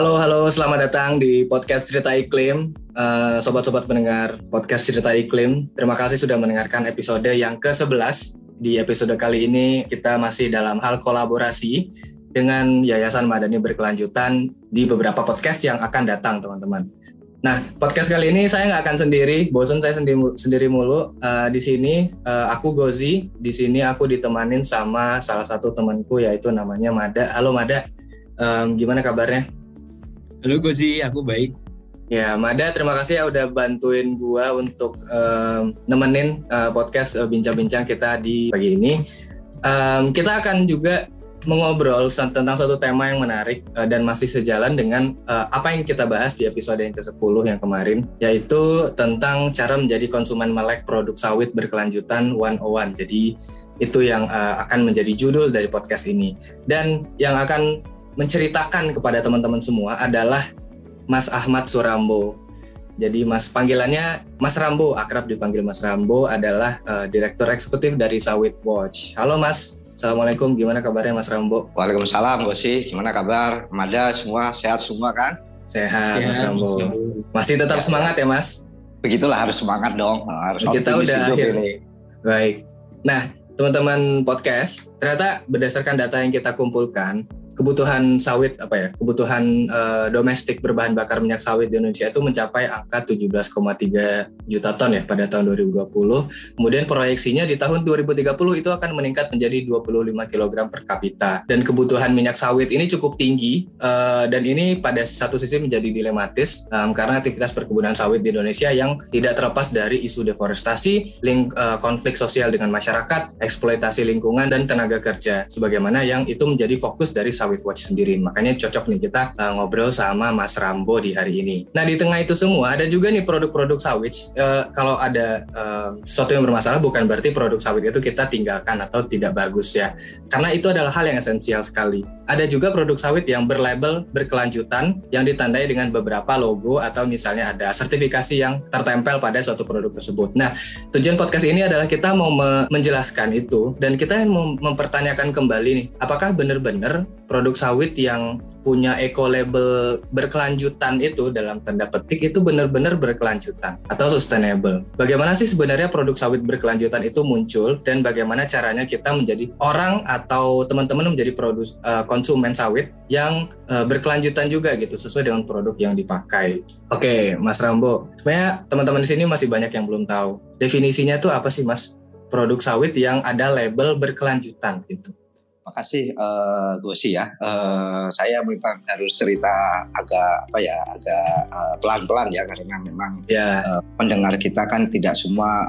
Halo, selamat datang di podcast Cerita Iklim. Sobat-sobat pendengar podcast Cerita Iklim, terima kasih sudah mendengarkan episode yang ke-11. Di episode kali ini kita masih dalam hal kolaborasi dengan Yayasan Madani Berkelanjutan di beberapa podcast yang akan datang, teman-teman. Nah, podcast kali ini saya nggak akan sendiri, bosan saya sendiri mulu. Di sini aku Gozi, di sini aku ditemanin sama salah satu temanku yaitu namanya Mada. Halo Mada, gimana kabarnya? Halo Gozi, aku baik. Ya, Mada, terima kasih ya udah bantuin gua untuk nemenin podcast bincang-bincang kita di pagi ini. Kita akan juga mengobrol tentang suatu tema yang menarik dan masih sejalan dengan apa yang kita bahas di episode yang ke-10 yang kemarin, yaitu tentang cara menjadi konsumen melek produk sawit berkelanjutan 101. Jadi itu yang akan menjadi judul dari podcast ini. Dan yang akan menceritakan kepada teman-teman semua adalah Mas Ahmad Surambo. Jadi panggilannya Mas Rambo, akrab dipanggil Mas Rambo, adalah Direktur Eksekutif dari Sawit Watch. Halo Mas, Assalamualaikum, gimana kabarnya Mas Rambo? Waalaikumsalam Gosi, gimana kabar? Mada semua, sehat semua kan? Sehat Mas Rambo. Masih tetap semangat ya Mas? Begitulah, harus semangat dong, harus kita udah akhir ini. Baik, nah teman-teman podcast, ternyata berdasarkan data yang kita kumpulkan, kebutuhan sawit kebutuhan domestik berbahan bakar minyak sawit di Indonesia itu mencapai angka 17,3 juta ton ya pada tahun 2020. Kemudian proyeksinya di tahun 2030 itu akan meningkat menjadi 25 kg per kapita. Dan kebutuhan minyak sawit ini cukup tinggi dan ini pada satu sisi menjadi dilematis karena aktivitas perkebunan sawit di Indonesia yang tidak terlepas dari isu deforestasi, konflik sosial dengan masyarakat, eksploitasi lingkungan dan tenaga kerja sebagaimana yang itu menjadi fokus dari Sawit Watch sendiri. Makanya cocok nih kita ngobrol sama Mas Rambo di hari ini. Nah, di tengah itu semua ada juga nih produk-produk sawit. Kalau ada sesuatu yang bermasalah bukan berarti produk sawit itu kita tinggalkan atau tidak bagus ya. Karena itu adalah hal yang esensial sekali. Ada juga produk sawit yang berlabel berkelanjutan yang ditandai dengan beberapa logo atau misalnya ada sertifikasi yang tertempel pada suatu produk tersebut. Nah, tujuan podcast ini adalah kita mau menjelaskan itu dan kita mau mempertanyakan kembali nih, apakah benar-benar produk sawit yang punya eco-label berkelanjutan itu dalam tanda petik itu benar-benar berkelanjutan atau sustainable. Bagaimana sih sebenarnya produk sawit berkelanjutan itu muncul dan bagaimana caranya kita menjadi orang atau teman-teman menjadi konsumen sawit yang berkelanjutan juga gitu sesuai dengan produk yang dipakai. Oke, Mas Rambo, sebenarnya teman-teman di sini masih banyak yang belum tahu. Definisinya tuh apa sih Mas? Produk sawit yang ada label berkelanjutan gitu. Makasih Gosi ya. Saya memang harus cerita agak pelan-pelan ya karena memang pendengar kita kan tidak semua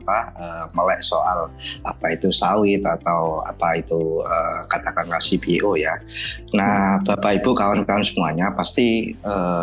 melek soal apa itu sawit atau apa itu katakanlah CPO ya. Nah, Bapak Ibu kawan-kawan semuanya pasti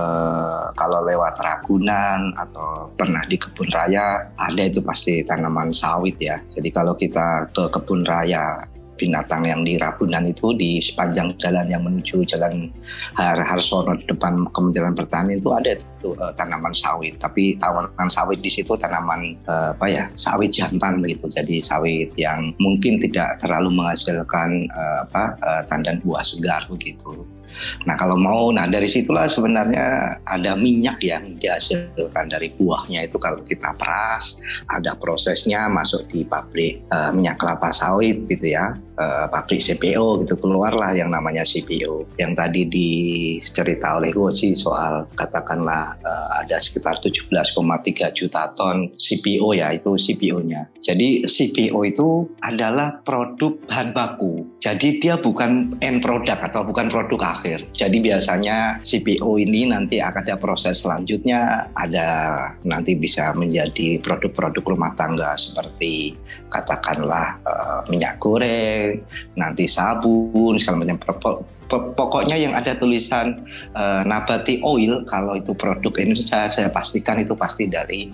kalau lewat Ragunan atau pernah di kebun raya ada itu pasti tanaman sawit ya. Jadi kalau kita ke kebun raya binatang yang di Ragunan itu di sepanjang jalan yang menuju Jalan Harsono depan Kementerian Pertanian itu ada itu tanaman sawit. Tapi tanaman sawit di situ tanaman sawit jantan begitu. Jadi sawit yang mungkin tidak terlalu menghasilkan tandan buah segar begitu. Nah kalau dari situlah sebenarnya ada minyak yang dihasilkan dari buahnya itu kalau kita peras, ada prosesnya masuk di pabrik minyak kelapa sawit gitu ya, pabrik CPO gitu, keluarlah yang namanya CPO. Yang tadi dicerita oleh Gosi soal katakanlah ada sekitar 17,3 juta ton CPO ya, itu CPO-nya. Jadi CPO itu adalah produk bahan baku, jadi dia bukan end product atau bukan produk akhir. Jadi biasanya CPO ini nanti akan ada proses selanjutnya, ada nanti bisa menjadi produk-produk rumah tangga seperti katakanlah minyak goreng, nanti sabun, segala macam. Pokoknya yang ada tulisan nabati oil, kalau itu produk Indonesia saya pastikan itu pasti dari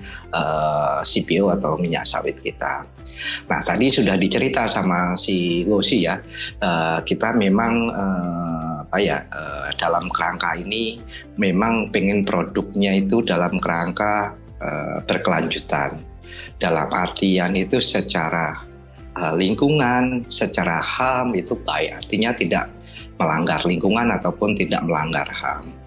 CPO atau minyak sawit kita. Nah tadi sudah dicerita sama si Gosi ya, kita memang dalam kerangka ini memang pengen produknya itu dalam kerangka berkelanjutan. Dalam artian itu secara lingkungan, secara HAM itu baik, artinya tidak melanggar lingkungan ataupun tidak melanggar HAM.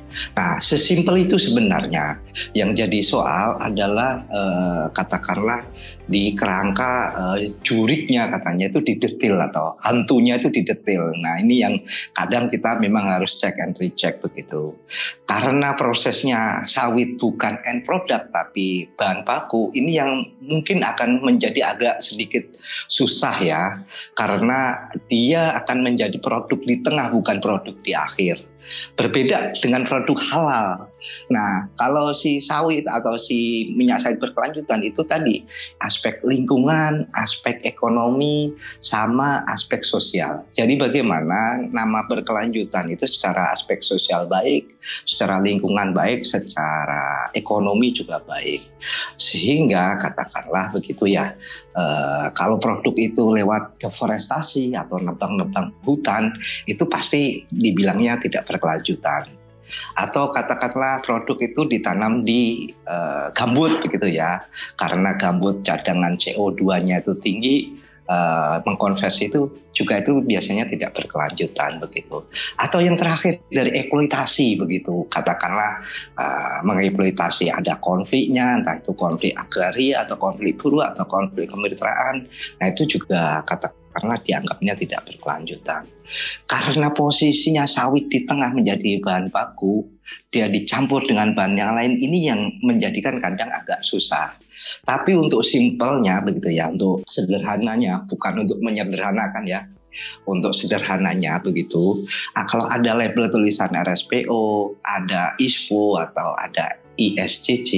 Nah, sesimpel itu sebenarnya. Yang jadi soal adalah katakanlah di kerangka juriknya katanya itu didetil atau hantunya itu didetil. Nah, ini yang kadang kita memang harus check and recheck begitu. Karena prosesnya sawit bukan end product tapi bahan baku, ini yang mungkin akan menjadi agak sedikit susah ya. Karena dia akan menjadi produk di tengah bukan produk di akhir. Berbeda dengan produk halal. Nah, kalau si sawit atau si minyak sawit berkelanjutan itu tadi aspek lingkungan, aspek ekonomi, sama aspek sosial. Jadi bagaimana nama berkelanjutan itu secara aspek sosial baik, secara lingkungan baik, secara ekonomi juga baik. Sehingga katakanlah begitu ya, kalau produk itu lewat deforestasi atau nebang-nebang hutan, itu pasti dibilangnya tidak berkelanjutan. Atau katakanlah produk itu ditanam di gambut begitu ya, karena gambut cadangan CO2-nya itu tinggi, mengkonversi itu juga itu biasanya tidak berkelanjutan begitu. Atau yang terakhir dari eksploitasi begitu, katakanlah mengeksploitasi ada konfliknya, entah itu konflik agraria atau konflik buruh atau konflik kemitraan, nah itu juga karena dianggapnya tidak berkelanjutan. Karena posisinya sawit di tengah menjadi bahan baku, dia dicampur dengan bahan yang lain, ini yang menjadikan kadang agak susah. Tapi untuk simpelnya begitu ya, untuk sederhananya, bukan untuk menyederhanakan ya, untuk sederhananya begitu, kalau ada label tulisan RSPO, ada ISPO atau ada ISCC,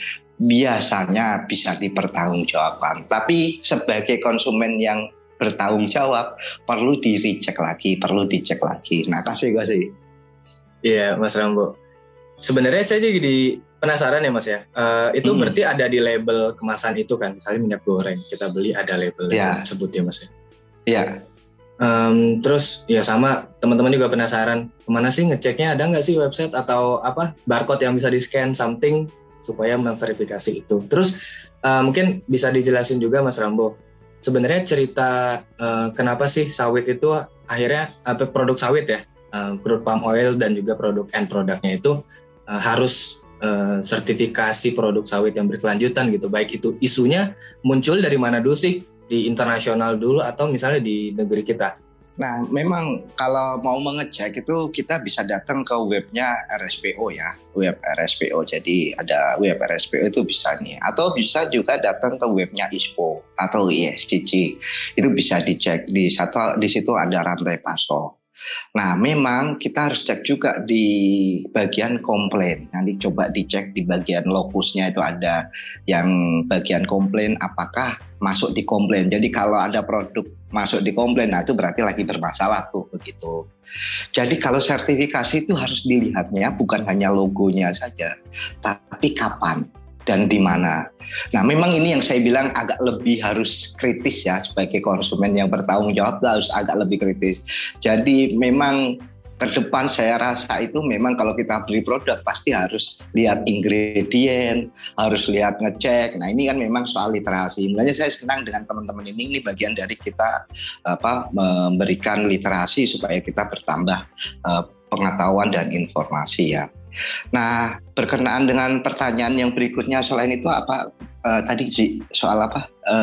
biasanya bisa dipertanggungjawabkan. Tapi sebagai konsumen yang bertanggung jawab, perlu dicek lagi. Nah, kasih. Iya, Mas Rambo. Sebenarnya saya jadi penasaran ya, Mas ya. Itu berarti ada di label kemasan itu kan, misalnya minyak goreng kita beli ada label tersebut ya, Mas ya. Iya. Terus ya sama teman-teman juga penasaran, kemana sih ngeceknya, ada nggak sih website atau apa barcode yang bisa di scan something supaya memverifikasi itu. Terus mungkin bisa dijelasin juga Mas Rambo. Sebenarnya cerita kenapa sih sawit itu akhirnya produk sawit ya, crude palm oil dan juga produk end produknya itu harus sertifikasi produk sawit yang berkelanjutan gitu. Baik itu isunya muncul dari mana dulu sih, di internasional dulu atau misalnya di negeri kita? Nah, memang kalau mau mengecek itu kita bisa datang ke webnya RSPO ya, web RSPO. Jadi ada web RSPO itu bisa nih, atau bisa juga datang ke webnya ISPO atau ISCC. Itu bisa dicek di situ ada rantai pasok. Nah, memang kita harus cek juga di bagian komplain. Nanti coba dicek di bagian lokusnya itu ada yang bagian komplain, apakah masuk di komplain. Jadi kalau ada produk masuk di komplain, nah itu berarti lagi bermasalah tuh begitu. Jadi kalau sertifikasi itu harus dilihatnya bukan hanya logonya saja, tapi kapan dan di mana. Nah, memang ini yang saya bilang agak lebih harus kritis ya, sebagai konsumen yang bertanggung jawab harus agak lebih kritis. Jadi memang ke depan saya rasa itu memang kalau kita beli produk pasti harus lihat ingredient, harus lihat ngecek. Nah, ini kan memang soal literasi. Makanya saya senang dengan teman-teman ini bagian dari kita memberikan literasi supaya kita bertambah pengetahuan dan informasi ya. Nah, berkenaan dengan pertanyaan yang berikutnya selain itu apa tadi sih soal apa?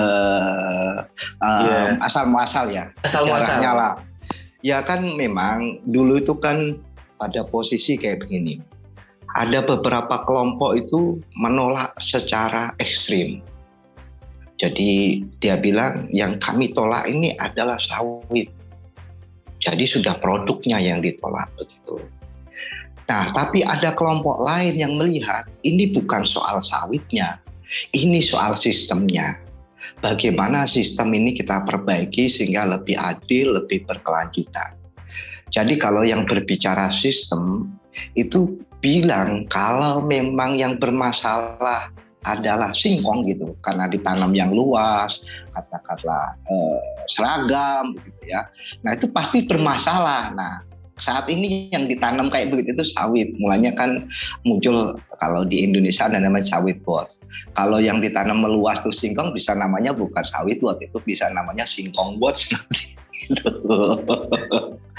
Asal muasal ya. Asal muasal. Ya kan memang dulu itu kan pada posisi kayak begini. Ada beberapa kelompok itu menolak secara ekstrim. Jadi dia bilang yang kami tolak ini adalah sawit. Jadi sudah produknya yang ditolak begitu. Nah, tapi ada kelompok lain yang melihat ini bukan soal sawitnya, ini soal sistemnya. Bagaimana sistem ini kita perbaiki sehingga lebih adil, lebih berkelanjutan. Jadi kalau yang berbicara sistem itu bilang kalau memang yang bermasalah adalah singkong gitu, karena ditanam yang luas, katakanlah seragam gitu ya. Nah, itu pasti bermasalah. Nah, saat ini yang ditanam kayak begitu itu sawit. Mulanya kan muncul kalau di Indonesia ada namanya sawit bot. Kalau yang ditanam meluas tuh singkong bisa namanya bukan sawit bot, itu bisa namanya singkong bot nanti.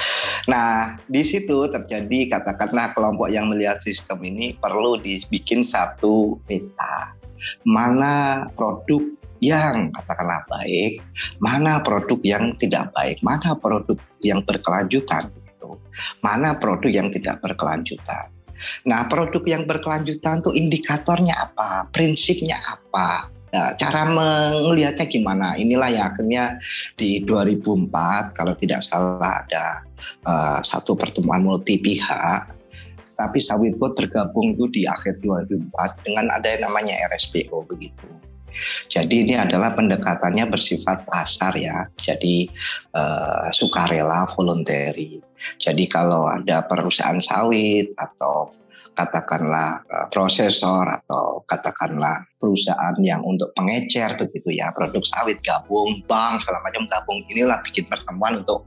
Nah, di situ terjadi katakanlah kelompok yang melihat sistem ini perlu dibikin satu peta. Mana produk yang katakanlah baik, mana produk yang tidak baik, mana produk yang berkelanjutan, gitu. Mana produk yang tidak berkelanjutan. Nah, produk yang berkelanjutan itu indikatornya apa, prinsipnya apa, nah, cara melihatnya gimana. Inilah yang akhirnya di 2004 kalau tidak salah ada satu pertemuan multi pihak, tapi Sawitboard tergabung itu di akhir 2004 dengan ada yang namanya RSPO begitu. Jadi ini adalah pendekatannya bersifat pasar ya, jadi sukarela, voluntary. Jadi kalau ada perusahaan sawit atau katakanlah prosesor atau katakanlah perusahaan yang untuk pengecer begitu ya, produk sawit gabung, bank segala macam gabung, inilah bikin pertemuan untuk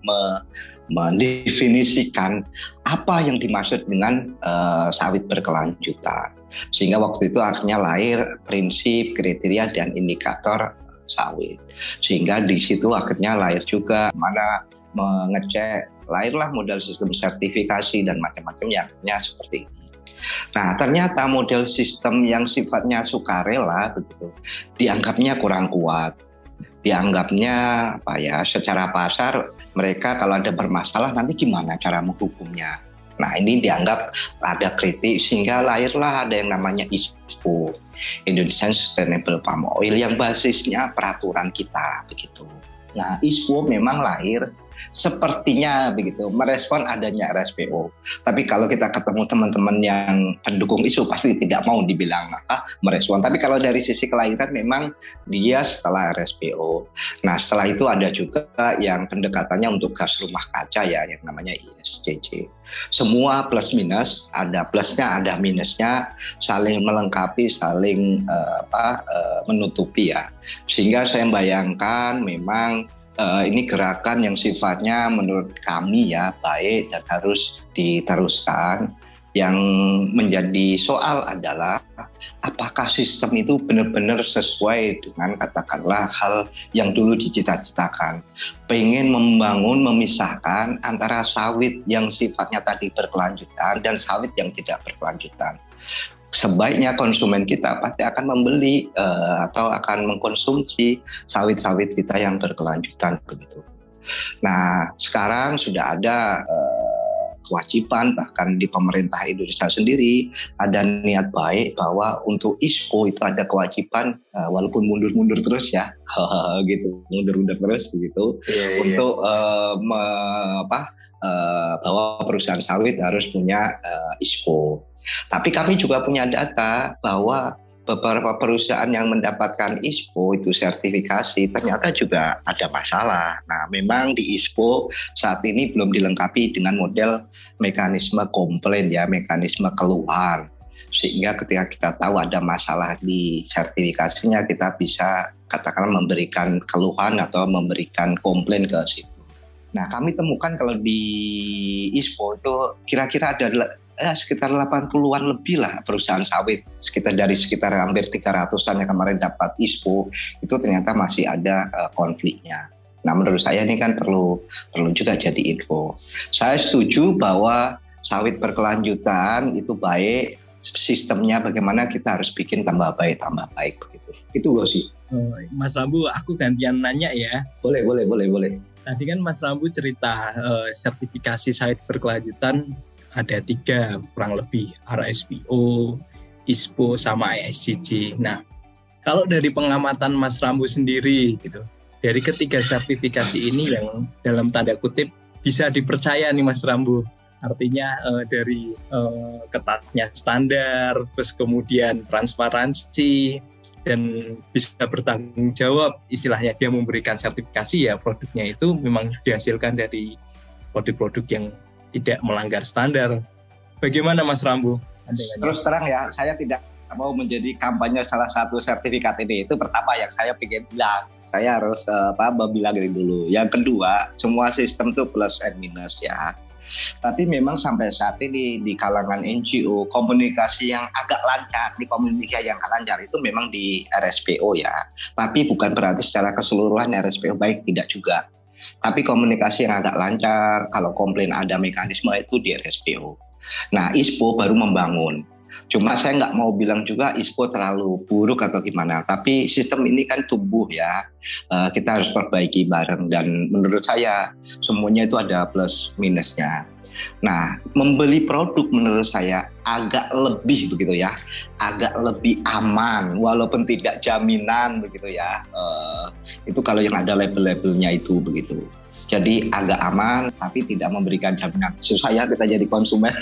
mendefinisikan apa yang dimaksud dengan sawit berkelanjutan. Sehingga waktu itu akhirnya lahir prinsip, kriteria, dan indikator sawit. Sehingga di situ akhirnya lahir juga mana mengecek, lahirlah model sistem sertifikasi dan macam-macam yang akhirnya seperti ini. Nah, ternyata model sistem yang sifatnya sukarela begitu dianggapnya kurang kuat. Dianggapnya apa ya, secara pasar mereka kalau ada bermasalah nanti gimana cara menghukumnya. Nah, ini dianggap ada kritik sehingga lahirlah ada yang namanya ISPO, Indonesian Sustainable Palm Oil, yang basisnya peraturan kita begitu. Nah, ISPO memang lahir sepertinya begitu merespon adanya RSPO. Tapi kalau kita ketemu teman-teman yang pendukung ISPO pasti tidak mau dibilang merespon. Tapi kalau dari sisi kelahiran memang dia setelah RSPO. Nah, setelah itu ada juga yang pendekatannya untuk gas rumah kaca ya, yang namanya ISCC. Semua plus minus, ada plusnya ada minusnya, saling melengkapi, saling menutupi ya. Sehingga saya bayangkan memang ini gerakan yang sifatnya menurut kami ya baik dan harus diteruskan. Yang menjadi soal adalah apakah sistem itu benar-benar sesuai dengan katakanlah hal yang dulu dicita-citakan. Pengen membangun, memisahkan antara sawit yang sifatnya tadi berkelanjutan dan sawit yang tidak berkelanjutan. Sebaiknya konsumen kita pasti akan membeli atau akan mengkonsumsi sawit-sawit kita yang berkelanjutan begitu. Nah, sekarang sudah ada kewajiban bahkan di pemerintah Indonesia sendiri ada niat baik bahwa untuk ISPO itu ada kewajiban walaupun mundur-mundur terus ya gitu, mundur-mundur terus gitu untuk bahwa perusahaan sawit harus punya ISPO. Tapi kami juga punya data bahwa beberapa perusahaan yang mendapatkan ISPO itu sertifikasi ternyata juga ada masalah. Nah, memang di ISPO saat ini belum dilengkapi dengan model mekanisme komplain ya, mekanisme keluhan. Sehingga ketika kita tahu ada masalah di sertifikasinya, kita bisa katakanlah memberikan keluhan atau memberikan komplain ke situ. Nah, kami temukan kalau di ISPO itu kira-kira ada sekitar 80-an lebih lah perusahaan sawit, sekitar hampir 300-an yang kemarin dapat ISPO itu ternyata masih ada konfliknya. Nah, menurut saya ini kan perlu juga jadi info. Saya setuju bahwa sawit berkelanjutan itu baik, sistemnya bagaimana kita harus bikin tambah baik begitu. Itu loh sih. Mas Rambu, aku gantian nanya ya. Boleh. Tadi kan Mas Rambu cerita sertifikasi sawit berkelanjutan ada 3 kurang lebih, RSPO, ISPO, sama ISCC. Nah, kalau dari pengamatan Mas Rambu sendiri gitu, dari ketiga sertifikasi ini yang dalam tanda kutip bisa dipercaya nih Mas Rambu, artinya dari ketatnya standar, terus kemudian transparansi, dan bisa bertanggung jawab, istilahnya dia memberikan sertifikasi ya produknya itu memang dihasilkan dari produk-produk yang tidak melanggar standar. Bagaimana Mas Rambu? Terus terang ya, saya tidak mau menjadi kampanye salah satu sertifikat ini. Itu pertama yang saya ingin bilang. Saya harus bilang ini dulu. Yang kedua, semua sistem itu plus and minus ya. Tapi memang sampai saat ini di kalangan NGO komunikasi yang agak lancar, itu memang di RSPO ya. Tapi bukan berarti secara keseluruhan RSPO baik, tidak juga. Tapi komunikasi yang agak lancar, kalau komplain ada mekanisme itu di RSPO. Nah, ISPO baru membangun. Cuma saya nggak mau bilang juga ISPO terlalu buruk atau gimana. Tapi sistem ini kan tumbuh ya. Kita harus perbaiki bareng. Dan menurut saya semuanya itu ada plus minusnya. Nah, membeli produk menurut saya agak lebih begitu ya. Agak lebih aman. Walaupun tidak jaminan begitu ya. Itu kalau yang ada label-labelnya itu begitu. Jadi agak aman tapi tidak memberikan jaminan. Susah ya kita jadi konsumen.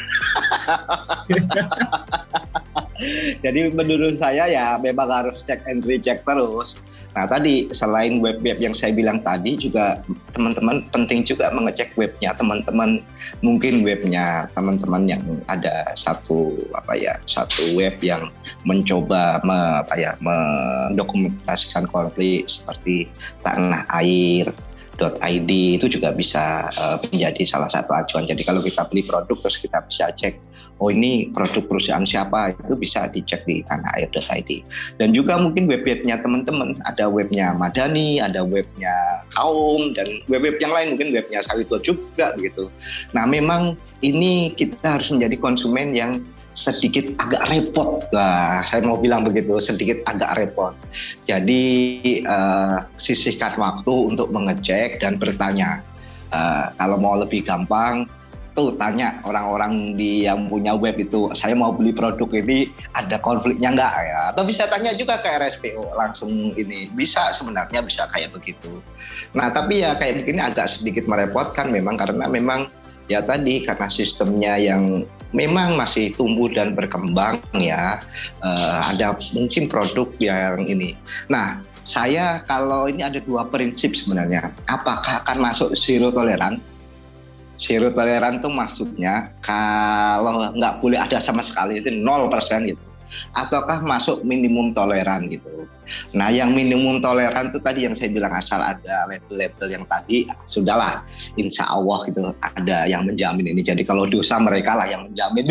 Jadi menurut saya ya memang harus cek and recheck terus. Nah tadi selain web-web yang saya bilang tadi juga teman-teman penting juga mengecek webnya teman-teman. Mungkin webnya teman-teman yang ada satu web yang mencoba mendokumentasikan konflik seperti tanah air .id itu juga bisa menjadi salah satu acuan. Jadi kalau kita beli produk terus kita bisa cek, oh ini produk perusahaan siapa, itu bisa dicek di tanahair.id. Dan juga mungkin web-webnya teman-teman, ada webnya Madani, ada webnya Kaum, dan web-web yang lain mungkin webnya Sawit juga begitu. Nah memang ini kita harus menjadi konsumen yang sedikit agak repot. Nah, saya mau bilang begitu, sedikit agak repot. Jadi sisihkan waktu untuk mengecek dan bertanya. Kalau mau lebih gampang, tuh tanya orang-orang yang punya web itu, saya mau beli produk ini, ada konfliknya nggak ya? Atau bisa tanya juga ke RSPO langsung ini. Bisa sebenarnya bisa kayak begitu. Nah tapi ya kayak begini agak sedikit merepotkan memang karena memang ya tadi karena sistemnya yang memang masih tumbuh dan berkembang ya, ada mungkin produk yang ini. Nah, saya kalau ini ada dua prinsip sebenarnya. Apakah akan masuk zero toleran? Zero toleran itu maksudnya kalau nggak boleh ada sama sekali itu 0% gitu. Ataukah masuk minimum toleran gitu. Nah yang minimum toleran itu tadi yang saya bilang asal ada label-label yang tadi sudahlah insya Allah gitu ada yang menjamin ini. Jadi kalau dosa mereka lah yang menjamin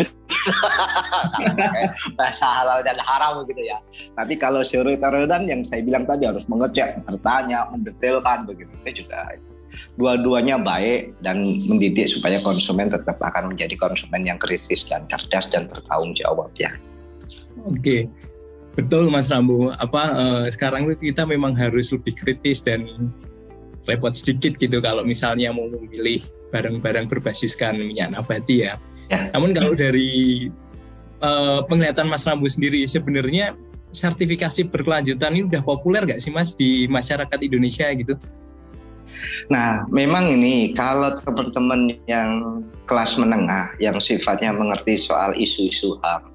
bahasa halal dan haram gitu ya. Tapi kalau zero toleran yang saya bilang tadi harus mengecek, bertanya, mendetailkan begitu itu juga. Dua-duanya baik dan mendidik supaya konsumen tetap akan menjadi konsumen yang kritis dan cerdas dan bertanggung jawab ya. Oke, betul Mas Rambo. Sekarang kita memang harus lebih kritis dan repot sedikit gitu kalau misalnya mau memilih barang-barang berbasiskan minyak nabati ya. Namun kalau dari penglihatan Mas Rambo sendiri, sebenarnya sertifikasi berkelanjutan ini udah populer nggak sih Mas di masyarakat Indonesia gitu? Nah, memang ini kalau teman-teman yang kelas menengah yang sifatnya mengerti soal isu-isu HAM,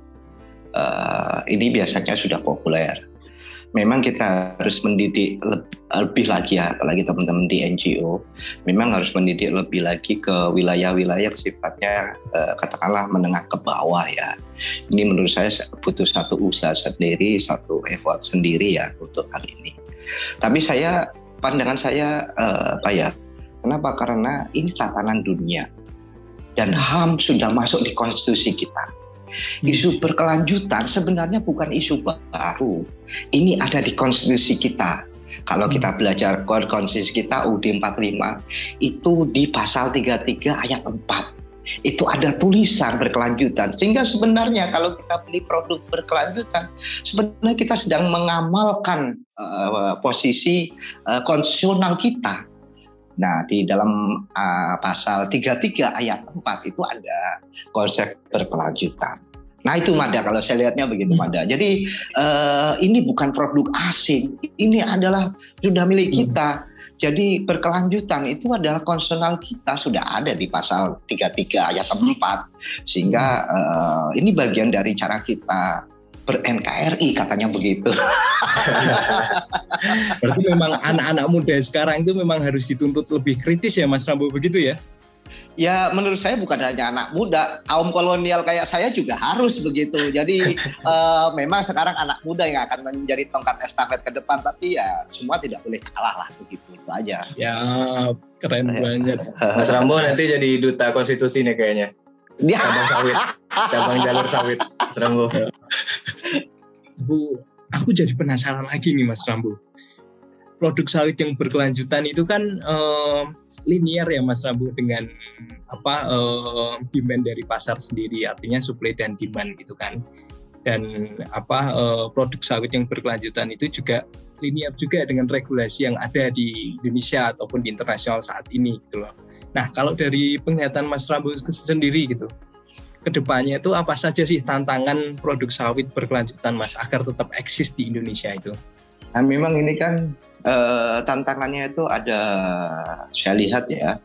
ini biasanya sudah populer. Memang kita harus mendidik lebih lagi ya, apalagi teman-teman di NGO, memang harus mendidik lebih lagi ke wilayah-wilayah yang sifatnya katakanlah menengah ke bawah ya. Ini menurut saya butuh satu usaha sendiri, satu effort sendiri ya untuk hal ini. Tapi pandangan saya kenapa? Karena ini tatanan dunia dan HAM sudah masuk di konstitusi kita. Isu berkelanjutan sebenarnya bukan isu baru. Ini ada di konstitusi kita. Kalau kita belajar konstitusi kita UUD 45 itu di pasal 33 ayat 4. Itu ada tulisan berkelanjutan. Sehingga sebenarnya kalau kita beli produk berkelanjutan, sebenarnya kita sedang mengamalkan posisi konstitusional kita. Nah, di dalam pasal 33 ayat 4 itu ada konsep berkelanjutan. Nah, itu Mada, kalau saya lihatnya begitu Mada. Jadi ini bukan produk asing, ini adalah sudah milik kita. Jadi berkelanjutan itu adalah konstitusional kita, sudah ada di pasal 33 ayat 4. Sehingga ini bagian dari cara kita ber-NKRI katanya begitu. Berarti memang anak-anak muda sekarang itu memang harus dituntut lebih kritis ya Mas Rambo, begitu ya? Ya menurut saya bukan hanya anak muda, kaum kolonial kayak saya juga harus begitu. Jadi memang sekarang anak muda yang akan menjadi tongkat estafet ke depan, tapi ya semua tidak boleh kalah lah begitu, itu aja. Ya keren banget. Mas Rambo nanti jadi duta konstitusi nih kayaknya. Cabang sawit, cabang jalur sawit, Mas Rambo. Aku jadi penasaran lagi nih Mas Rambo. produk sawit yang berkelanjutan itu kan linear ya Mas Rambu dengan demand dari pasar sendiri, artinya supply dan demand gitu kan. Dan produk sawit yang berkelanjutan itu juga linear juga dengan regulasi yang ada di Indonesia ataupun di internasional saat ini gitu loh. Nah, kalau dari penglihatan Mas Rambu sendiri gitu, kedepannya itu apa saja sih tantangan produk sawit berkelanjutan Mas agar tetap eksis di Indonesia itu? Nah, memang ini kan tantangannya itu ada, saya lihat ya,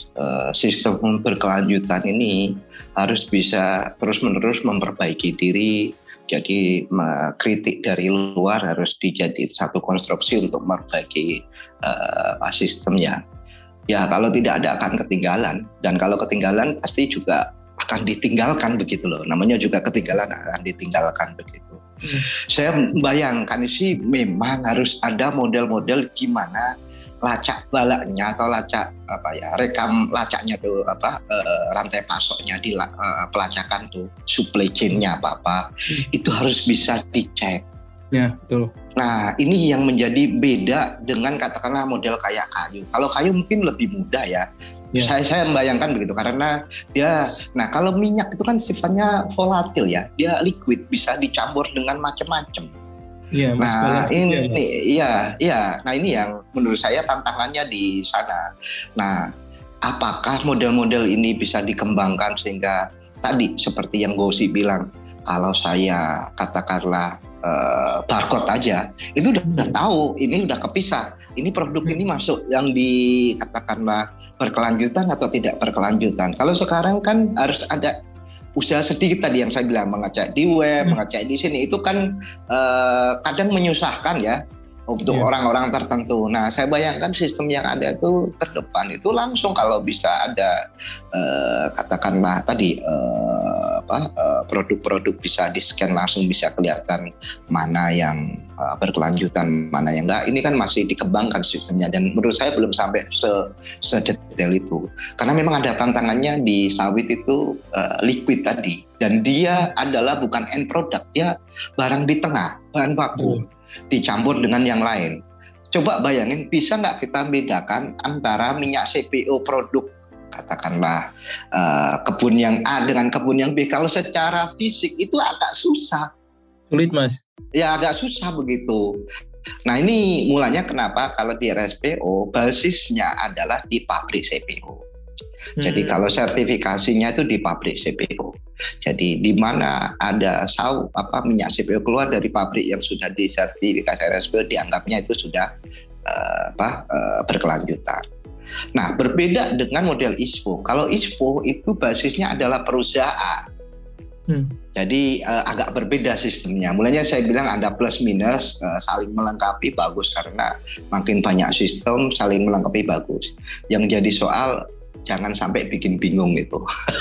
sistem berkelanjutan ini harus bisa terus-menerus memperbaiki diri. Jadi kritik dari luar harus dijadi satu konstruksi untuk memperbaiki sistemnya. Ya kalau tidak ada akan ketinggalan, dan kalau ketinggalan pasti juga akan ditinggalkan begitu loh. Namanya juga ketinggalan akan ditinggalkan begitu. Saya bayangkan sih memang harus ada model-model gimana lacak balaknya atau lacak rekam lacaknya tuh rantai pasoknya di pelacakan tuh supply chain-nya itu harus bisa dicek. Ya, betul. Nah, ini yang menjadi beda dengan katakanlah model kayak kayu. Kalau kayu mungkin lebih mudah ya. Saya membayangkan begitu karena kalau minyak itu kan sifatnya volatil ya, dia liquid, bisa dicampur dengan macam-macam. Iya, nah ini nah ini yang menurut saya tantangannya di sana. Nah, apakah model-model ini bisa dikembangkan sehingga tadi seperti yang Gosi bilang, kalau saya katakanlah barcode aja, itu udah tahu, ini udah kepisah. Ini produk ini masuk yang dikatakanlah berkelanjutan atau tidak berkelanjutan. Kalau sekarang kan harus ada usaha sedikit tadi yang saya bilang, mengecek di web, mengecek di sini, itu kan kadang menyusahkan ya untuk orang-orang tertentu. Nah, saya bayangkan sistem yang ada itu terdepan itu langsung kalau bisa ada katakanlah tadi produk-produk bisa di-scan langsung, bisa kelihatan mana yang berkelanjutan, mana yang enggak. Ini kan masih dikembangkan sistemnya dan menurut saya belum sampai sedetail itu. Karena memang ada tantangannya di sawit itu liquid tadi, dan dia adalah bukan end product, dia barang di tengah, bahan baku dicampur dengan yang lain. Coba bayangin, bisa nggak kita bedakan antara minyak CPO produk katakanlah kebun yang A dengan kebun yang B? Kalau secara fisik itu agak susah. Sulit Mas. Ya agak susah begitu. Nah ini mulanya kenapa kalau di RSPO basisnya adalah di pabrik CPO. Jadi kalau sertifikasinya itu di pabrik CPO. Jadi di mana ada minyak CPO keluar dari pabrik yang sudah disertifikasi RSPO, dianggapnya itu sudah berkelanjutan. Nah, berbeda dengan model ISPO. Kalau ISPO itu basisnya adalah perusahaan. Jadi agak berbeda sistemnya. Mulanya saya bilang ada plus minus, saling melengkapi bagus karena makin banyak sistem saling melengkapi bagus. Yang jadi soal jangan sampai bikin bingung itu.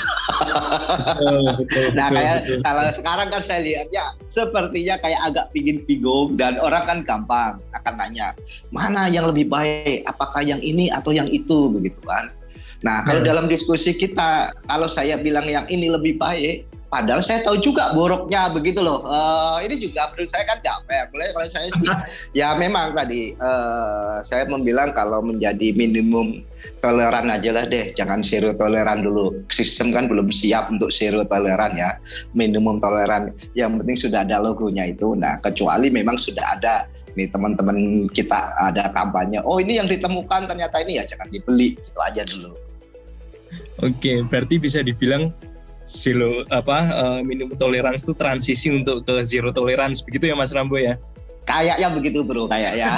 Nah, kayak kalau sekarang kan saya lihatnya sepertinya kayak agak bikin bingung dan orang kan gampang akan nanya, mana yang lebih baik, apakah yang ini atau yang itu begitu kan. Nah, kalau dalam diskusi kita, kalau saya bilang yang ini lebih baik, padahal saya tahu juga boroknya begitu loh. Ini juga menurut saya kan capek. Mulai kalau saya sih, ya memang tadi saya membilang kalau menjadi minimum toleran aja lah deh, jangan zero toleran dulu. Sistem kan belum siap untuk zero toleran ya. Minimum toleran, yang penting sudah ada logonya itu. Nah, kecuali memang sudah ada nih teman-teman kita ada kampanye, oh ini yang ditemukan ternyata ini, ya jangan dibeli, itu aja dulu. Oke, berarti bisa dibilang minimum tolerance itu transisi untuk ke zero tolerance begitu ya Mas Rambo ya? Kayaknya begitu bro, kayaknya.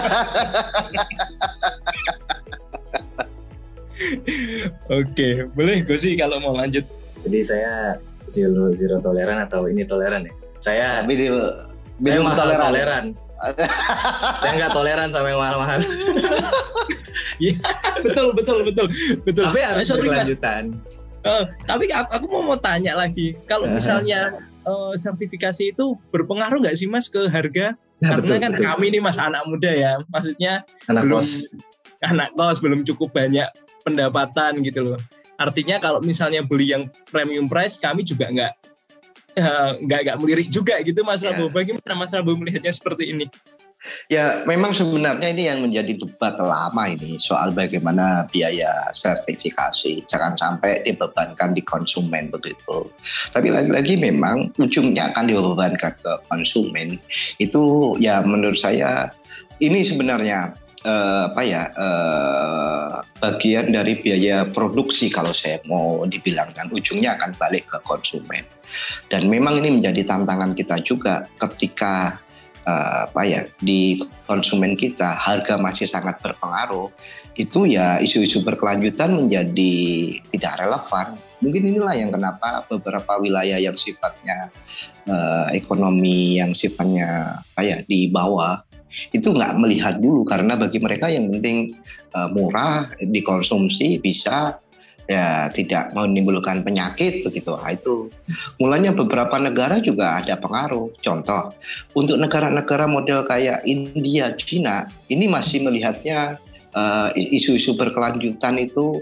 Oke, boleh gue sih kalau mau lanjut. Jadi saya zero toleran atau ini toleran ya? Saya toleran. Saya nggak toleran sama yang mahal-mahal. Iya, betul. Tapi harus berkelanjutan. Tapi aku mau tanya lagi, kalau misalnya sertifikasi itu berpengaruh nggak sih Mas ke harga? Nah, karena betul. Kami ini Mas anak muda ya, maksudnya anak kos belum cukup banyak pendapatan gitu loh. Artinya kalau misalnya beli yang premium price, kami juga nggak melirik juga gitu Mas Rambo. Bagaimana Mas Rambo melihatnya seperti ini? Ya, memang sebenarnya ini yang menjadi debat lama ini soal bagaimana biaya sertifikasi. Jangan sampai dibebankan di konsumen begitu. Tapi lagi-lagi memang ujungnya akan dibebankan ke konsumen. Itu ya menurut saya ini sebenarnya bagian dari biaya produksi kalau saya mau dibilangkan. Ujungnya akan balik ke konsumen. Dan memang ini menjadi tantangan kita juga ketika di konsumen kita harga masih sangat berpengaruh, itu ya isu-isu berkelanjutan menjadi tidak relevan. Mungkin inilah yang kenapa beberapa wilayah yang sifatnya ekonomi yang sifatnya di bawah itu nggak melihat dulu, karena bagi mereka yang penting murah, dikonsumsi, bisa, ya tidak menimbulkan penyakit begitu. Itu mulanya beberapa negara juga ada pengaruh. Contoh, untuk negara-negara model kayak India, China, ini masih melihatnya isu-isu berkelanjutan itu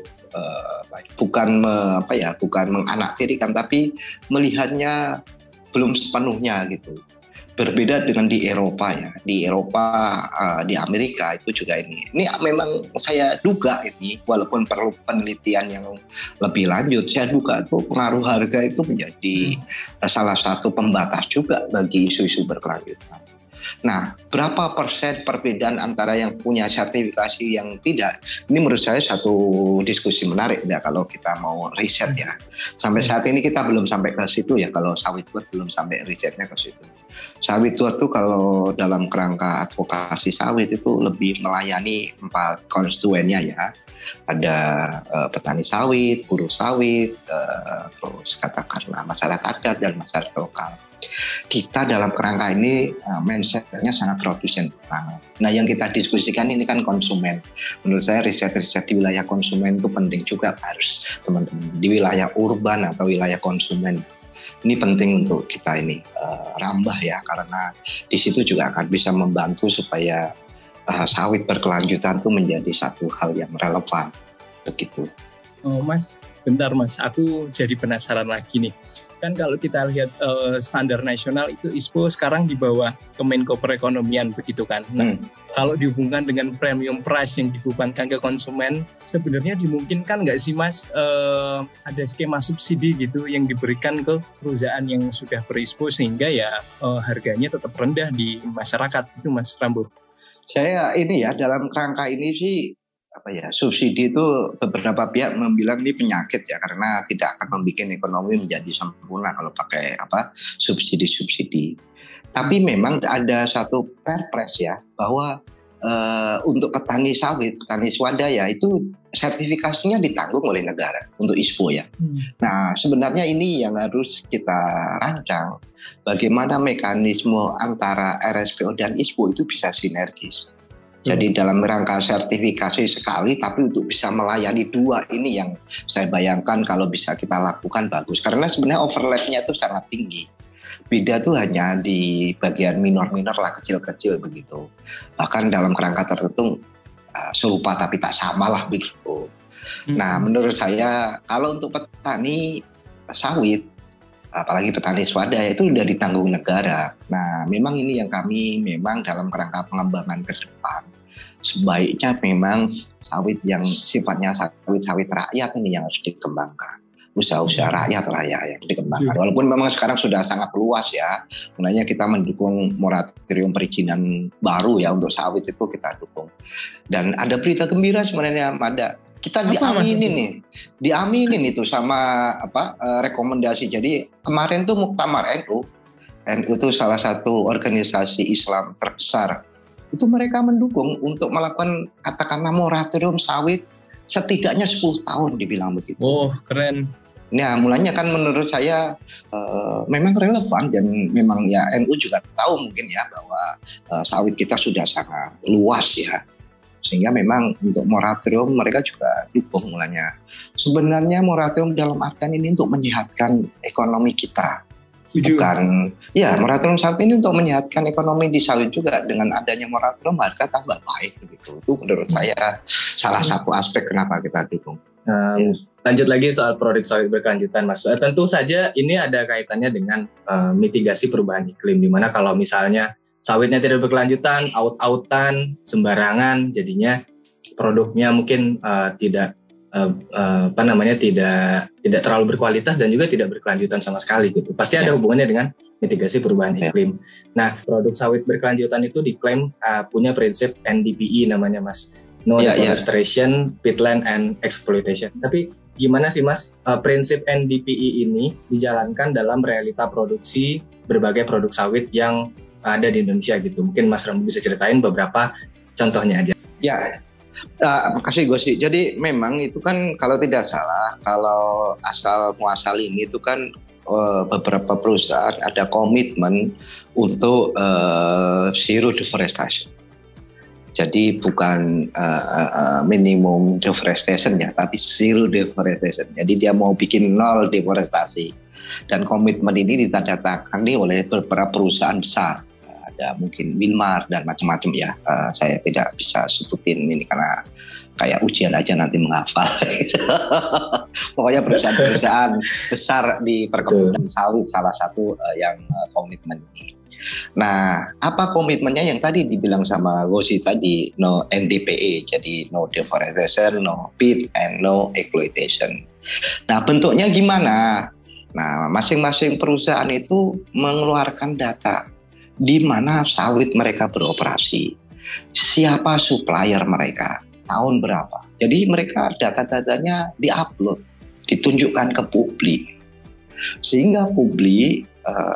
bukan menganaktirikan, tapi melihatnya belum sepenuhnya gitu. Berbeda dengan di Eropa ya. Di Eropa, di Amerika itu juga ini. Ini memang saya duga ini, walaupun perlu penelitian yang lebih lanjut, saya duga itu pengaruh harga itu menjadi salah satu pembatas juga bagi isu-isu berkelanjutan. Nah, berapa persen perbedaan antara yang punya sertifikasi yang tidak? Ini menurut saya satu diskusi menarik ya kalau kita mau riset ya. Sampai saat ini kita belum sampai ke situ ya, kalau sawit wood belum sampai risetnya ke situ. Sawit wood itu kalau dalam kerangka advokasi sawit itu lebih melayani 4 konstituennya ya. Ada petani sawit, buruh sawit, terus katakanlah masyarakat adat dan masyarakat lokal. Kita dalam kerangka ini mindsetnya sangat produsen. Nah, yang kita diskusikan ini kan konsumen. Menurut saya riset-riset di wilayah konsumen itu penting juga, harus teman-teman di wilayah urban atau wilayah konsumen. Ini penting untuk kita ini rambah ya, karena di situ juga akan bisa membantu supaya sawit berkelanjutan itu menjadi satu hal yang relevan begitu. Oh Mas, bentar Mas, aku jadi penasaran lagi nih. Kan kalau kita lihat standar nasional itu ISPO sekarang di bawah Kemenko Perekonomian begitu kan. Nah, kalau dihubungkan dengan premium price yang dibebankan ke konsumen, sebenarnya dimungkinkan nggak sih Mas ada skema subsidi gitu yang diberikan ke perusahaan yang sudah ber-ISPO sehingga ya harganya tetap rendah di masyarakat itu Mas Rambo? Saya ini ya dalam kerangka ini sih subsidi itu beberapa pihak membilang ini penyakit ya, karena tidak akan membuat ekonomi menjadi sempurna kalau pakai subsidi. Tapi memang ada satu perpres ya bahwa untuk petani sawit, petani swadaya itu sertifikasinya ditanggung oleh negara untuk ISPO ya. Nah, sebenarnya ini yang harus kita rancang, bagaimana mekanisme antara RSPO dan ISPO itu bisa sinergis. Jadi dalam rangka sertifikasi sekali, tapi untuk bisa melayani dua ini yang saya bayangkan kalau bisa kita lakukan bagus. Karena sebenarnya overlapnya itu sangat tinggi. Beda tuh hanya di bagian minor-minor lah, kecil-kecil begitu. Bahkan dalam kerangka tertentu serupa tapi tak sama lah begitu. Nah, menurut saya kalau untuk petani sawit, apalagi petani swadaya itu sudah ditanggung negara. Nah, memang ini yang kami memang dalam kerangka pengembangan ke depan, sebaiknya memang sawit yang sifatnya sawit rakyat ini yang harus dikembangkan. Usaha-usaha rakyat lah ya yang dikembangkan. Walaupun memang sekarang sudah sangat luas ya. Makanya kita mendukung moratorium perizinan baru ya untuk sawit itu kita dukung. Dan ada berita gembira sebenarnya, ada. Kita diaminin itu sama rekomendasi. Jadi kemarin tuh Muktamar NU itu salah satu organisasi Islam terbesar. Itu mereka mendukung untuk melakukan katakanlah moratorium sawit setidaknya 10 tahun dibilang begitu. Oh, keren. Nah, mulanya kan menurut saya memang relevan, dan memang ya NU juga tahu mungkin ya bahwa sawit kita sudah sangat luas ya. Sehingga memang untuk moratorium mereka juga dukung mulanya. Sebenarnya moratorium dalam artian ini untuk menyehatkan ekonomi kita. Bukan, ya moratorium sawit ini untuk menyehatkan ekonomi di sawit juga. Dengan adanya moratorium harga tambah baik begitu. Itu menurut saya salah satu aspek kenapa kita dukung. Lanjut lagi soal produk sawit berkelanjutan Mas. Tentu saja ini ada kaitannya dengan mitigasi perubahan iklim, di mana kalau misalnya sawitnya tidak berkelanjutan, out-outan, sembarangan, jadinya produknya mungkin tidak terlalu berkualitas dan juga tidak berkelanjutan sama sekali gitu. Pasti ada hubungannya dengan mitigasi perubahan iklim. Nah, produk sawit berkelanjutan itu diklaim punya prinsip NDPE namanya Mas, No Deforestation, Peatland and Exploitation. Tapi gimana sih Mas prinsip NDPE ini dijalankan dalam realita produksi berbagai produk sawit yang ada di Indonesia gitu? Mungkin Mas Rambu bisa ceritain beberapa contohnya aja. Ya. Makasih Gosi. Jadi memang itu kan kalau tidak salah, kalau asal muasal ini itu kan beberapa perusahaan ada komitmen untuk zero deforestation. Jadi bukan minimum deforestation ya, tapi zero deforestation. Jadi dia mau bikin nol deforestasi. Dan komitmen ini ditandatangani oleh beberapa perusahaan besar. Ada mungkin Wilmar dan macam-macam ya. Saya tidak bisa sebutin ini karena kayak ujian aja nanti menghafal. Pokoknya perusahaan-perusahaan besar di perkebunan sawit salah satu yang komitmen ini. Nah, apa komitmennya yang tadi dibilang sama Gosi tadi, no NDPE, jadi no deforestation, no peat, and no exploitation. Nah, bentuknya gimana? Nah, masing-masing perusahaan itu mengeluarkan data di mana sawit mereka beroperasi, siapa supplier mereka, tahun berapa. Jadi mereka data-datanya diupload, ditunjukkan ke publik, sehingga publik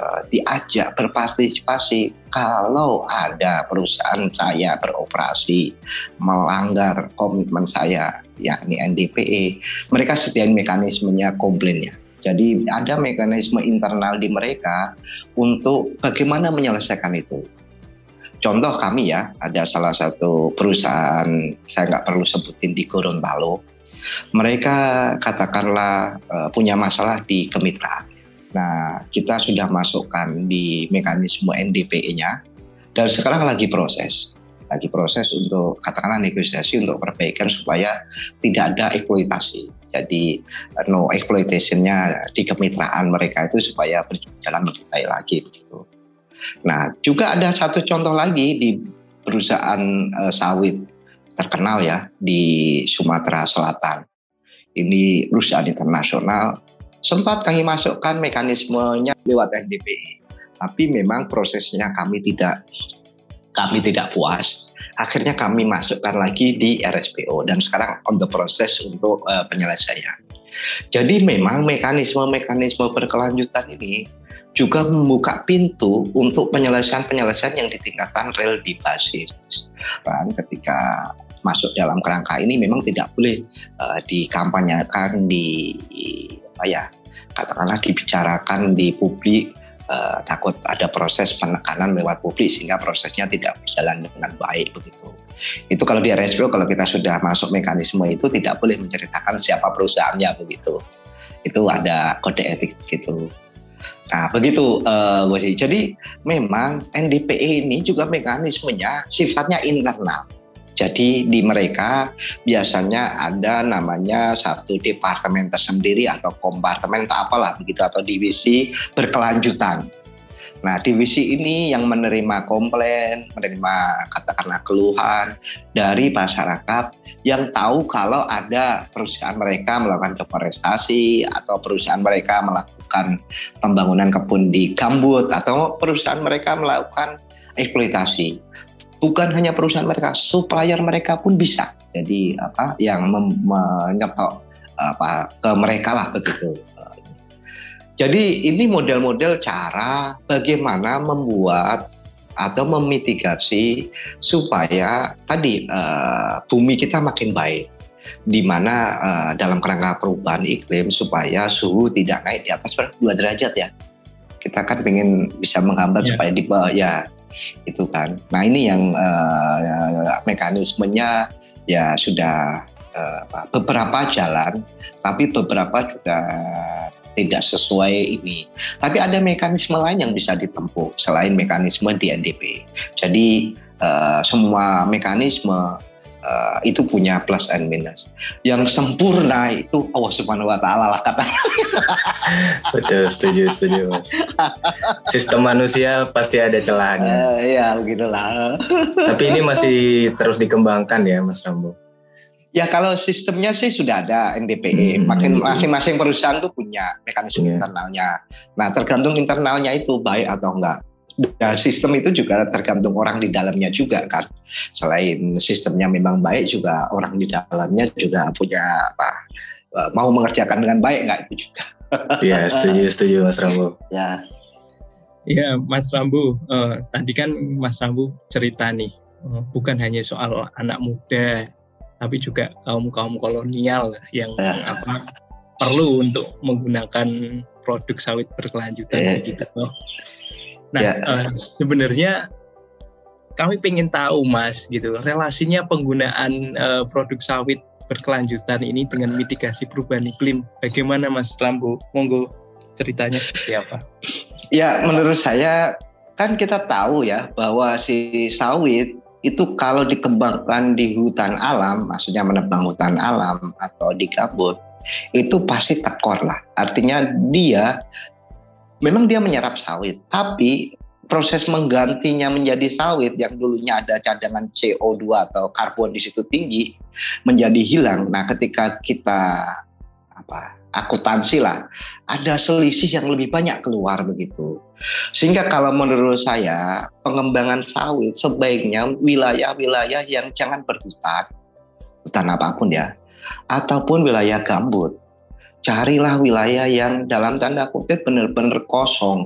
diajak berpartisipasi. Kalau ada perusahaan saya beroperasi melanggar komitmen saya, yakni NDPE, mereka sediain mekanismenya komplainnya. Jadi ada mekanisme internal di mereka untuk bagaimana menyelesaikan itu. Contoh kami ya, ada salah satu perusahaan, saya nggak perlu sebutin di Gorontalo. Mereka katakanlah punya masalah di kemitraan. Nah, kita sudah masukkan di mekanisme NDPE-nya dan sekarang lagi proses untuk katakanlah negosiasi untuk perbaikan supaya tidak ada eksploitasi. Jadi no exploitation-nya di kemitraan mereka itu supaya berjalan lebih baik lagi begitu. Nah, juga ada satu contoh lagi di perusahaan sawit terkenal ya di Sumatera Selatan. Ini perusahaan internasional. Sempat kami masukkan mekanismenya lewat NDPE, tapi memang prosesnya kami tidak puas. Akhirnya kami masukkan lagi di RSPO dan sekarang on the process untuk penyelesaian. Jadi memang mekanisme berkelanjutan ini juga membuka pintu untuk penyelesaian yang di tingkatan real di basis. Dan ketika masuk dalam kerangka ini memang tidak boleh dikampanyekan katakanlah dibicarakan di publik. Takut ada proses penekanan lewat publik sehingga prosesnya tidak berjalan dengan baik begitu. Itu kalau di RSPO, kalau kita sudah masuk mekanisme itu tidak boleh menceritakan siapa perusahaannya begitu. Itu ada kode etik gitu. Nah begitu Gosi. Jadi memang NDPE ini juga mekanismenya sifatnya internal. Jadi di mereka biasanya ada namanya satu departemen tersendiri atau kompartemen atau apalah begitu atau divisi berkelanjutan. Nah divisi ini yang menerima komplain, menerima katakanlah keluhan dari masyarakat yang tahu kalau ada perusahaan mereka melakukan deforestasi atau perusahaan mereka melakukan pembangunan kebun di gambut atau perusahaan mereka melakukan eksploitasi. Bukan hanya perusahaan mereka, supplier mereka pun bisa. Jadi yang menyetok ke mereka lah begitu. Jadi ini model-model cara bagaimana membuat atau memitigasi supaya tadi bumi kita makin baik. Di mana dalam kerangka perubahan iklim supaya suhu tidak naik di atas 2 derajat ya. Kita kan pengen bisa menghambat supaya di bawah ya. Itu kan. Nah ini yang mekanismenya ya sudah beberapa jalan, tapi beberapa juga tidak sesuai ini. Tapi ada mekanisme lain yang bisa ditempuh selain mekanisme di NDP. Jadi semua mekanisme itu punya plus and minus. Yang sempurna itu Allah Subhanahu wa taala lah kata. Betul, setuju Mas. Sistem manusia pasti ada celahnya. Iya, begitulah. Tapi ini masih terus dikembangkan ya Mas Rambo. Ya kalau sistemnya sih sudah ada NDPE. Masing-masing perusahaan tuh punya mekanisme internalnya. Nah, tergantung internalnya itu baik atau enggak. Dan sistem itu juga tergantung orang di dalamnya juga kan. Selain sistemnya memang baik juga orang di dalamnya juga punya mau mengerjakan dengan baik nggak itu juga. Ya setuju Mas Rambo. Ya Mas Rambo, tadi kan Mas Rambo cerita nih bukan hanya soal anak muda, tapi juga kaum kolonial yang perlu untuk menggunakan produk sawit berkelanjutan gitu loh. Nah, sebenarnya kami pengen tahu Mas gitu, relasinya penggunaan produk sawit berkelanjutan ini dengan mitigasi perubahan iklim. Bagaimana Mas Rambo? Monggo ceritanya seperti apa? Ya, menurut saya kan kita tahu ya bahwa si sawit itu kalau dikembangkan di hutan alam, maksudnya menebang hutan alam atau di gambut, itu pasti tekor lah. Artinya memang dia menyerap sawit, tapi proses menggantinya menjadi sawit yang dulunya ada cadangan CO2 atau karbon di situ tinggi menjadi hilang. Nah, ketika kita akuntansi lah, ada selisih yang lebih banyak keluar begitu. Sehingga kalau menurut saya pengembangan sawit sebaiknya wilayah-wilayah yang jangan berhutan, hutan apapun ya, ataupun wilayah gambut. Carilah wilayah yang dalam tanda kutip benar-benar kosong,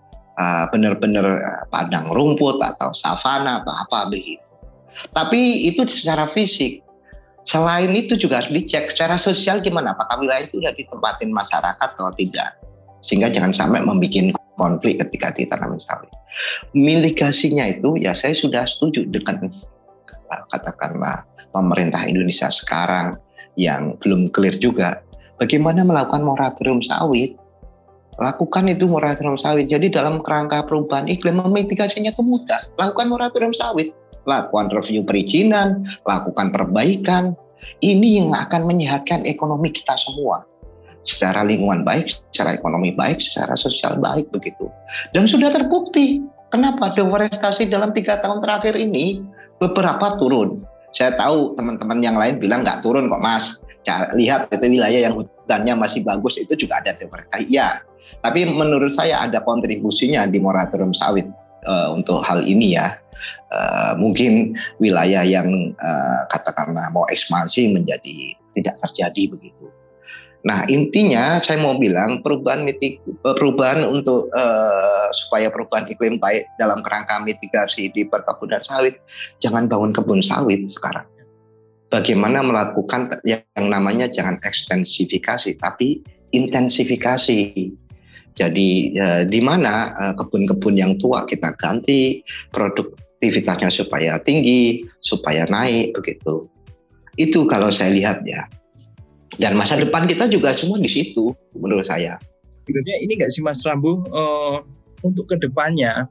benar-benar padang rumput atau savana atau apa begitu. Tapi itu secara fisik. Selain itu juga harus dicek secara sosial gimana, apakah wilayah itu sudah ditempatin masyarakat atau tidak. Sehingga jangan sampai membuat konflik ketika ditanam sawit. Mitigasinya itu ya saya sudah setuju dengan katakanlah pemerintah Indonesia sekarang yang belum clear juga. Bagaimana melakukan moratorium sawit? Lakukan itu moratorium sawit. Jadi dalam kerangka perubahan iklim memitigasinya itu mudah. Lakukan moratorium sawit. Lakukan review perizinan, lakukan perbaikan. Ini yang akan menyehatkan ekonomi kita semua. Secara lingkungan baik, secara ekonomi baik, secara sosial baik begitu. Dan sudah terbukti. Kenapa deforestasi dalam 3 tahun terakhir ini beberapa turun. Saya tahu teman-teman yang lain bilang nggak turun kok Mas. Lihat itu wilayah yang hutannya masih bagus itu juga ada deforestasi. Ya, tapi menurut saya ada kontribusinya di moratorium sawit untuk hal ini ya. Mungkin wilayah yang katakanlah mau ekspansi menjadi tidak terjadi begitu. Nah intinya saya mau bilang perubahan untuk supaya perubahan iklim baik dalam kerangka mitigasi di perkebunan sawit, jangan bangun kebun sawit sekarang. Bagaimana melakukan yang namanya jangan ekstensifikasi tapi intensifikasi. Jadi di mana kebun-kebun yang tua kita ganti, produktivitasnya supaya tinggi, supaya naik begitu. Itu kalau saya lihat ya. Dan masa depan kita juga semua di situ menurut saya. Sebenarnya ini nggak sih Mas Rambo, untuk kedepannya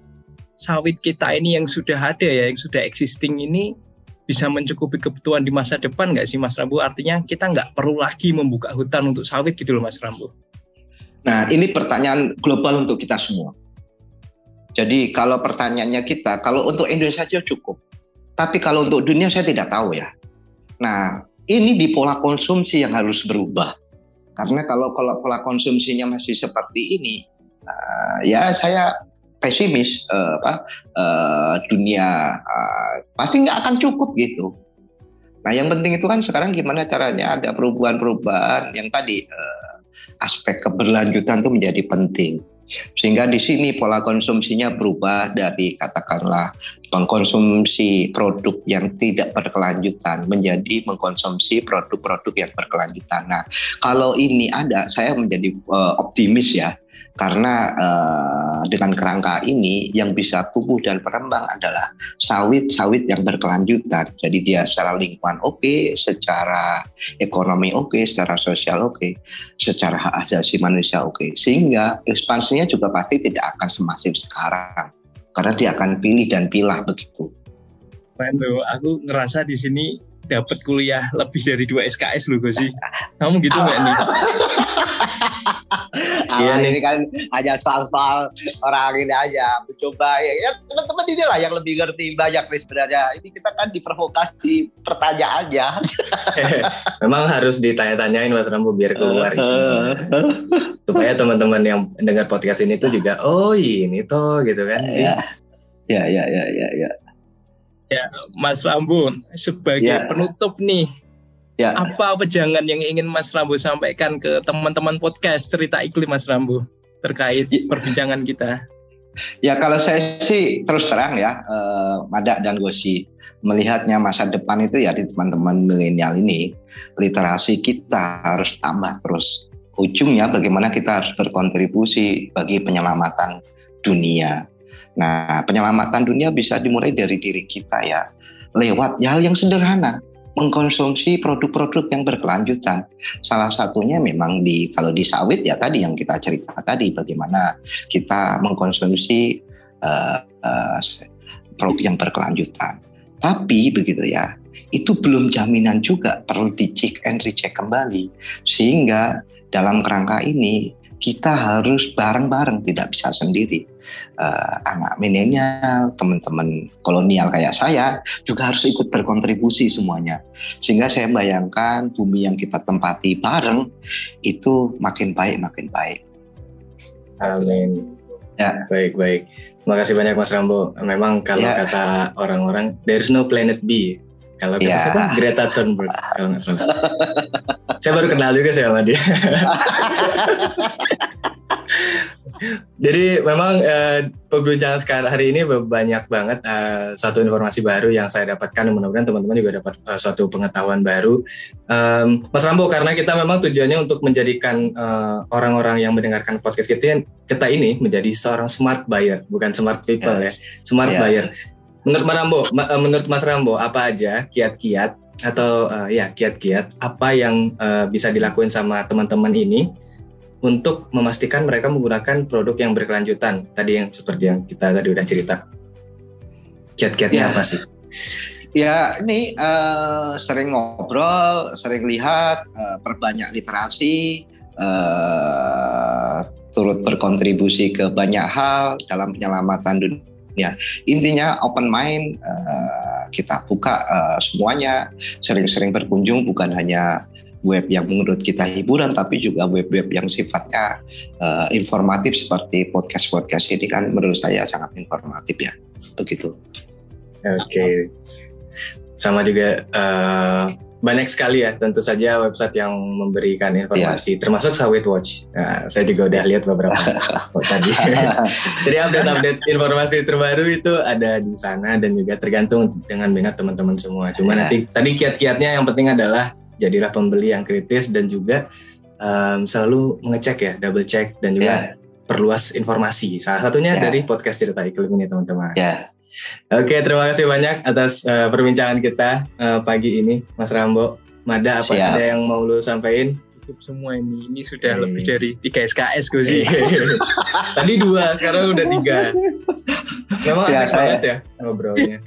sawit kita ini yang sudah ada ya, yang sudah existing ini bisa mencukupi kebutuhan di masa depan nggak sih Mas Rambo? Artinya kita nggak perlu lagi membuka hutan untuk sawit gitu loh Mas Rambo. Nah ini pertanyaan global untuk kita semua. Jadi kalau pertanyaannya kita, kalau untuk Indonesia saja cukup. Tapi kalau untuk dunia saya tidak tahu ya. Nah ini di pola konsumsi yang harus berubah. Karena kalau pola konsumsinya masih seperti ini, ya saya pesimis dunia pasti nggak akan cukup gitu. Nah yang penting itu kan sekarang gimana caranya ada perubahan-perubahan yang tadi aspek keberlanjutan itu menjadi penting. Sehingga di sini pola konsumsinya berubah dari katakanlah mengkonsumsi produk yang tidak berkelanjutan menjadi mengkonsumsi produk-produk yang berkelanjutan. Nah, kalau ini ada, saya menjadi optimis ya. Karena dengan kerangka ini yang bisa tumbuh dan berkembang adalah sawit-sawit yang berkelanjutan. Jadi dia secara lingkungan oke, secara ekonomi oke, secara sosial oke, secara hak asasi manusia oke. Sehingga ekspansinya juga pasti tidak akan semasif sekarang. Karena dia akan pilih dan pilah begitu. Bantu, aku ngerasa di sini dapat kuliah lebih dari 2 SKS loh sih. Kamu gitu nggak nih? Iya ini kan hanya soal-soal orang ini aja mencoba ya teman-teman inilah yang lebih ngerti banyak nih sebenarnya. Ini kita kan diprovokasi pertanyaannya. Memang harus ditanya-tanyain Mas Rambo biar keluar isinya. Supaya teman-teman yang dengar podcast ini tuh juga oh ini tuh gitu kan. Ya. Ya, Mas Rambo, sebagai penutup nih, apa pejangan yang ingin Mas Rambo sampaikan ke teman-teman podcast Cerita Iklim Mas Rambo terkait perbincangan kita? Ya kalau saya sih terus terang ya, Mada dan Gosi melihatnya masa depan itu ya di teman-teman milenial ini, literasi kita harus tambah terus. Ujungnya bagaimana kita harus berkontribusi bagi penyelamatan dunia. Nah, penyelamatan dunia bisa dimulai dari diri kita ya, lewat hal yang sederhana, mengkonsumsi produk-produk yang berkelanjutan. Salah satunya memang kalau di sawit ya tadi yang kita cerita tadi, bagaimana kita mengkonsumsi produk yang berkelanjutan. Tapi begitu ya, itu belum jaminan juga, perlu dicek and recheck kembali. Sehingga dalam kerangka ini kita harus bareng-bareng, tidak bisa sendiri. Anak milenial, teman-teman kolonial kayak saya juga harus ikut berkontribusi semuanya. Sehingga saya bayangkan bumi yang kita tempati bareng itu makin baik. Amin. Ya, baik. Terima kasih banyak Mas Rambo. Memang kalau kata orang-orang there's no planet B. Kalau kata siapa? Greta Thunberg kalau nggak salah. Saya baru kenal juga sama dia. Jadi memang perbincangan sekarang hari ini banyak banget satu informasi baru yang saya dapatkan. Mudah-mudahan teman-teman juga dapat suatu pengetahuan baru. Mas Rambo, karena kita memang tujuannya untuk menjadikan orang-orang yang mendengarkan podcast kita ini menjadi seorang smart buyer, bukan smart people ya, smart buyer. Menurut Mas Rambo, apa aja kiat-kiat atau kiat-kiat apa yang bisa dilakuin sama teman-teman ini untuk memastikan mereka menggunakan produk yang berkelanjutan tadi yang seperti yang kita tadi udah cerita. Kiat-kiatnya apa sih? Ya ini sering ngobrol, sering lihat, perbanyak literasi, turut berkontribusi ke banyak hal dalam penyelamatan dunia. Intinya open mind, kita buka semuanya, sering-sering berkunjung, bukan hanya web yang menurut kita hiburan, tapi juga web-web yang sifatnya informatif seperti podcast ini kan menurut saya sangat informatif ya, begitu. Oke. Sama juga banyak sekali ya tentu saja website yang memberikan informasi, termasuk Sawit Watch. Nah, saya juga udah lihat beberapa tadi. Jadi update informasi terbaru itu ada di sana dan juga tergantung dengan minat teman-teman semua. Cuma nanti tadi kiat-kiatnya yang penting adalah jadilah pembeli yang kritis dan juga selalu mengecek ya, double check dan juga perluas informasi. Salah satunya dari podcast Cerita Iklim ini teman-teman. Oke, terima kasih banyak atas perbincangan kita pagi ini, Mas Rambo. Mada, apa ada yang mau lu sampaikan? Cukup semua ini sudah lebih dari 3 SKS gue sih. Tadi 2, sekarang udah 3. Memang asik banget ya ngobrolnya.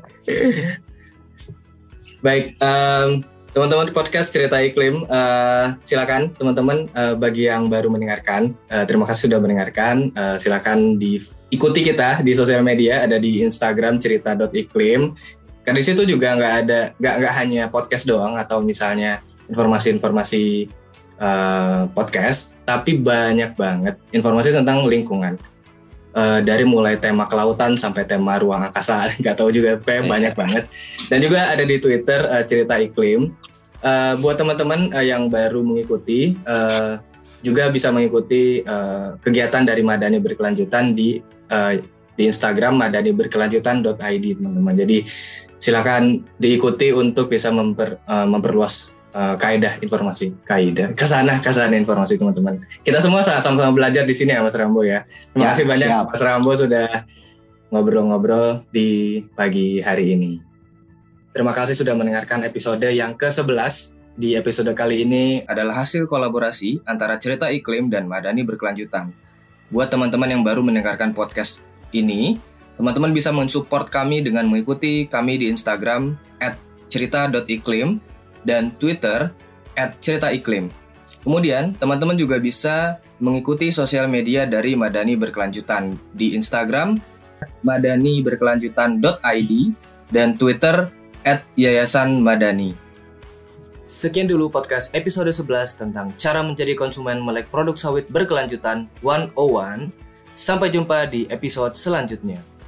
Baik, teman-teman di podcast Cerita Iklim, silakan teman-teman bagi yang baru mendengarkan, terima kasih sudah mendengarkan. Silakan diikuti kita di sosial media, ada di Instagram cerita.iklim. Karena di situ juga nggak hanya podcast doang atau misalnya informasi-informasi podcast, tapi banyak banget informasi tentang lingkungan. Dari mulai tema kelautan sampai tema ruang angkasa, nggak tahu juga, banyak banget. Dan juga ada di Twitter Cerita Iklim. Buat teman-teman yang baru mengikuti, juga bisa mengikuti kegiatan dari Madani Berkelanjutan di Instagram madaniberkelanjutan.id teman-teman. Jadi silakan diikuti untuk bisa memperluas kaidah informasi, kesana informasi teman-teman. Kita semua sama-sama belajar di sini ya Mas Rambo ya. Terima kasih banyak Mas Rambo sudah ngobrol-ngobrol di pagi hari ini. Terima kasih sudah mendengarkan episode yang ke-11. Di episode kali ini adalah hasil kolaborasi antara Cerita Iklim dan Madani Berkelanjutan. Buat teman-teman yang baru mendengarkan podcast ini, Teman-teman bisa mensupport kami dengan mengikuti kami di Instagram @cerita.iklim dan Twitter @ceritaiklim. Kemudian, teman-teman juga bisa mengikuti sosial media dari Madani Berkelanjutan di Instagram madaniberkelanjutan.id dan Twitter @yayasanmadani. Sekian dulu podcast episode 11 tentang cara menjadi konsumen melek produk sawit berkelanjutan 101. Sampai jumpa di episode selanjutnya.